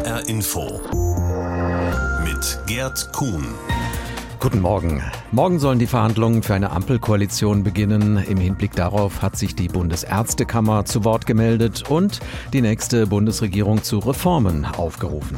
HR Info mit Gerd Kuhn. Guten Morgen. Morgen sollen die Verhandlungen für eine Ampelkoalition beginnen. Im Hinblick darauf hat sich die Bundesärztekammer zu Wort gemeldet und die nächste Bundesregierung zu Reformen aufgerufen.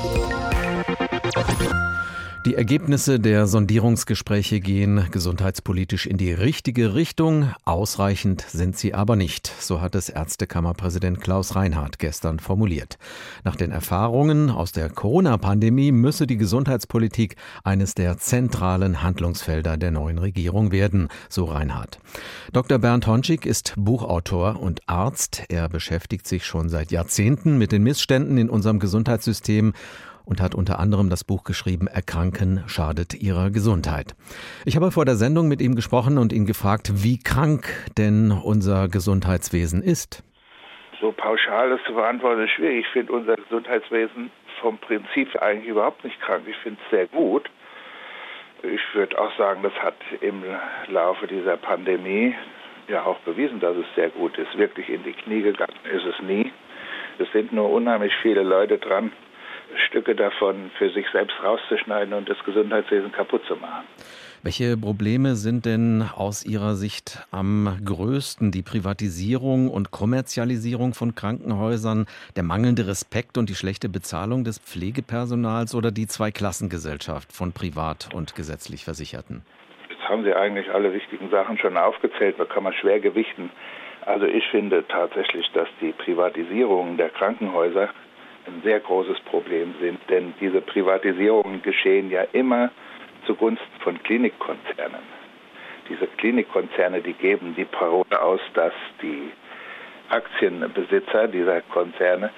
Die Ergebnisse der Sondierungsgespräche gehen gesundheitspolitisch in die richtige Richtung. Ausreichend sind sie aber nicht. So hat es Ärztekammerpräsident Klaus Reinhardt gestern formuliert. Nach den Erfahrungen aus der Corona-Pandemie müsse die Gesundheitspolitik eines der zentralen Handlungsfelder der neuen Regierung werden, so Reinhardt. Dr. Bernd Honschig ist Buchautor und Arzt. Er beschäftigt sich schon seit Jahrzehnten mit den Missständen in unserem Gesundheitssystem und hat unter anderem das Buch geschrieben, Erkranken schadet Ihrer Gesundheit. Ich habe vor der Sendung mit ihm gesprochen und ihn gefragt, wie krank denn unser Gesundheitswesen ist. So pauschal das zu beantworten ist schwierig. Ich finde unser Gesundheitswesen vom Prinzip eigentlich überhaupt nicht krank. Ich finde es sehr gut. Ich würde auch sagen, das hat im Laufe dieser Pandemie ja auch bewiesen, dass es sehr gut ist. Wirklich in die Knie gegangen ist es nie. Es sind nur unheimlich viele Leute dran, Stücke davon für sich selbst rauszuschneiden und das Gesundheitswesen kaputt zu machen. Welche Probleme sind denn aus Ihrer Sicht am größten? Die Privatisierung und Kommerzialisierung von Krankenhäusern, der mangelnde Respekt und die schlechte Bezahlung des Pflegepersonals oder die Zweiklassengesellschaft von privat und gesetzlich Versicherten? Jetzt haben Sie eigentlich alle wichtigen Sachen schon aufgezählt, da kann man schwer gewichten. Also ich finde tatsächlich, dass die Privatisierung der Krankenhäuser ein sehr großes Problem sind, denn diese Privatisierungen geschehen ja immer zugunsten von Klinikkonzernen. Diese Klinikkonzerne, die geben die Parole aus, dass die Aktienbesitzer dieser Konzerne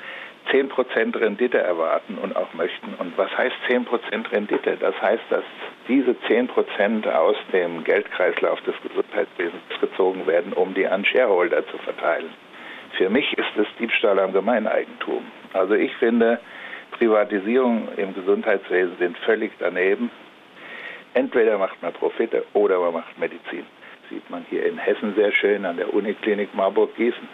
10% Rendite erwarten und auch möchten. Und was heißt 10% Rendite? Das heißt, dass diese 10% aus dem Geldkreislauf des Gesundheitswesens gezogen werden, um die an Shareholder zu verteilen. Für mich ist es Diebstahl am Gemeineigentum. Also ich finde, Privatisierungen im Gesundheitswesen sind völlig daneben. Entweder macht man Profite oder man macht Medizin. Das sieht man hier in Hessen sehr schön an der Uniklinik Marburg-Gießen.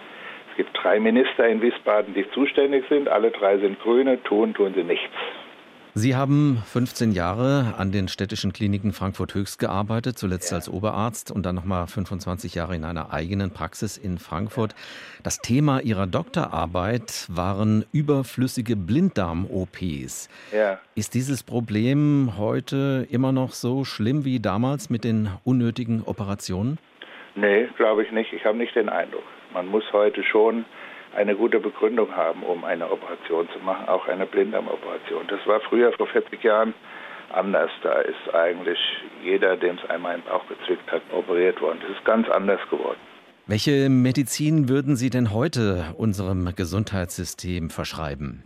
Es gibt 3 Minister in Wiesbaden, die zuständig sind. Alle 3 sind Grüne, tun sie nichts. Sie haben 15 Jahre an den städtischen Kliniken Frankfurt-Höchst gearbeitet, zuletzt als Oberarzt und dann nochmal 25 Jahre in einer eigenen Praxis in Frankfurt. Das Thema Ihrer Doktorarbeit waren überflüssige Blinddarm-OPs. Ja. Ist dieses Problem heute immer noch so schlimm wie damals mit den unnötigen Operationen? Nee, glaube ich nicht. Ich habe nicht den Eindruck. Man muss heute schon eine gute Begründung haben, um eine Operation zu machen, auch eine Blinddarmoperation. Das war früher, vor 40 Jahren, anders. Da ist eigentlich jeder, dem es einmal im Bauch gezwickt hat, operiert worden. Das ist ganz anders geworden. Welche Medizin würden Sie denn heute unserem Gesundheitssystem verschreiben?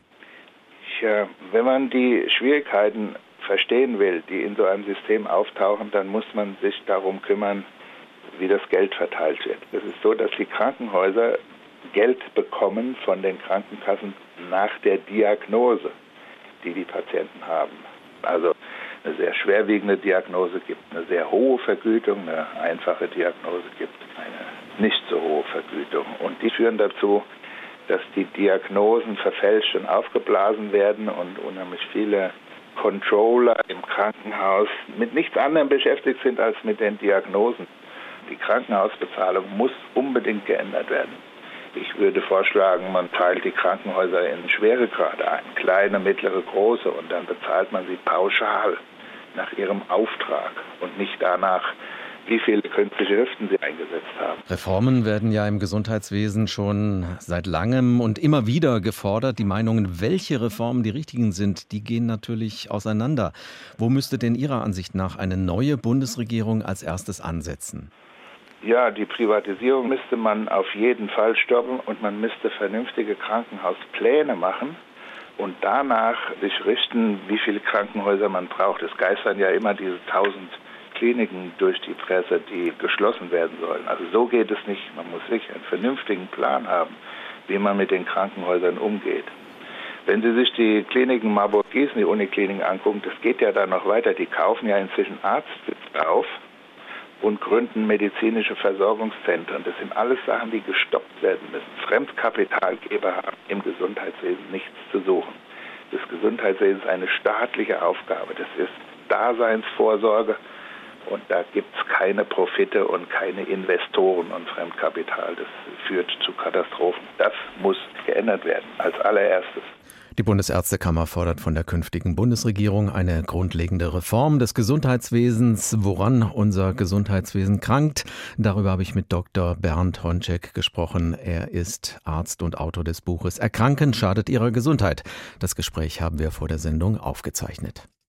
Ja, wenn man die Schwierigkeiten verstehen will, die in so einem System auftauchen, dann muss man sich darum kümmern, wie das Geld verteilt wird. Es ist so, dass die Krankenhäuser Geld bekommen von den Krankenkassen nach der Diagnose, die die Patienten haben. Also eine sehr schwerwiegende Diagnose gibt eine sehr hohe Vergütung, eine einfache Diagnose gibt eine nicht so hohe Vergütung. Und die führen dazu, dass die Diagnosen verfälscht und aufgeblasen werden und unheimlich viele Controller im Krankenhaus mit nichts anderem beschäftigt sind als mit den Diagnosen. Die Krankenhausbezahlung muss unbedingt geändert werden. Ich würde vorschlagen, man teilt die Krankenhäuser in Schweregrade ein, kleine, mittlere, große, und dann bezahlt man sie pauschal nach ihrem Auftrag und nicht danach, wie viele künstliche Hüften sie eingesetzt haben. Reformen werden ja im Gesundheitswesen schon seit langem und immer wieder gefordert. Die Meinungen, welche Reformen die richtigen sind, die gehen natürlich auseinander. Wo müsste denn Ihrer Ansicht nach eine neue Bundesregierung als erstes ansetzen? Ja, die Privatisierung müsste man auf jeden Fall stoppen und man müsste vernünftige Krankenhauspläne machen und danach sich richten, wie viele Krankenhäuser man braucht. Es geistern ja immer diese 1000 Kliniken durch die Presse, die geschlossen werden sollen. Also so geht es nicht. Man muss wirklich einen vernünftigen Plan haben, wie man mit den Krankenhäusern umgeht. Wenn Sie sich die Kliniken Marburg-Gießen, die Unikliniken angucken, das geht ja dann noch weiter. Die kaufen ja inzwischen Arztsitze auf und gründen medizinische Versorgungszentren. Das sind alles Sachen, die gestoppt werden müssen. Fremdkapitalgeber haben im Gesundheitswesen nichts zu suchen. Gesundheitswesens eine staatliche Aufgabe. Das ist Daseinsvorsorge und da gibt es keine Profite und keine Investoren und Fremdkapital. Das führt zu Katastrophen. Das muss geändert werden als allererstes. Die Bundesärztekammer fordert von der künftigen Bundesregierung eine grundlegende Reform des Gesundheitswesens. Woran unser Gesundheitswesen krankt, darüber habe ich mit Dr. Bernd Honček gesprochen. Er ist Arzt und Autor des Buches Erkranken schadet Ihrer Gesundheit. Das Gespräch haben wir vor der Sendung aufgezeichnet.